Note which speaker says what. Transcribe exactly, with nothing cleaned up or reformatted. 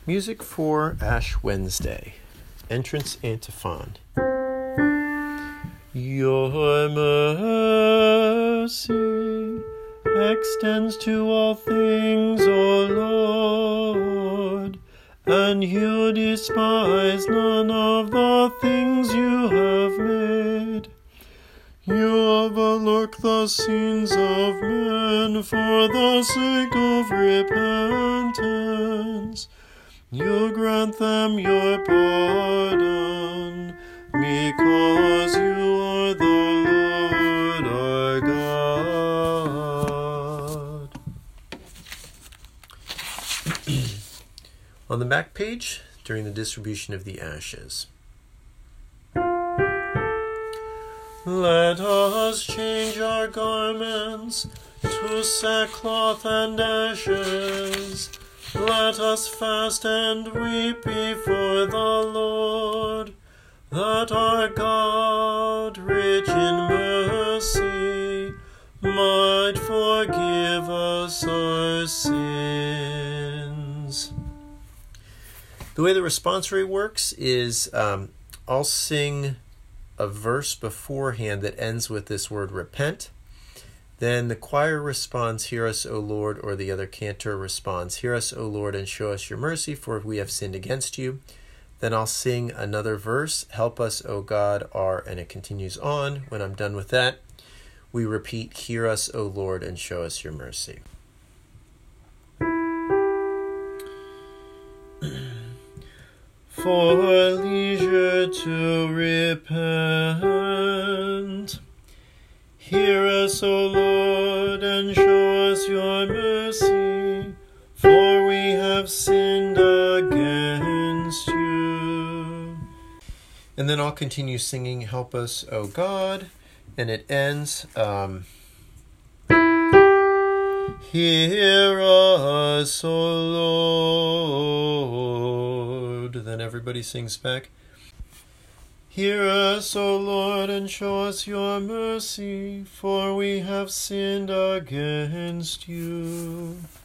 Speaker 1: Music for Ash Wednesday. Entrance Antiphon. Your mercy extends to all things, O Lord, and you despise none of the things you have made. You overlook the sins of men for the sake of repentance. You grant them your pardon, because you are the Lord our God. On the back page, during the distribution of the ashes. Let us change our garments to sackcloth and ashes. Let us fast and weep before the Lord, that our God, rich in mercy, might forgive us our sins. The way the responsory works is um, I'll sing a verse beforehand that ends with this word repent. Then the choir responds, "Hear us, O Lord," or the other cantor responds, "Hear us, O Lord, and show us your mercy, for we have sinned against you." Then I'll sing another verse, "Help us, O God, our," and it continues on. When I'm done with that, we repeat, "Hear us, O Lord, and show us your mercy." For leisure to repent. Hear us, O Lord, and show us your mercy, for we have sinned against you. And then I'll continue singing, "Help us, O God," and it ends, um, "Hear us, O Lord." Then everybody sings back, "Hear us, O Lord, and show us your mercy, for we have sinned against you."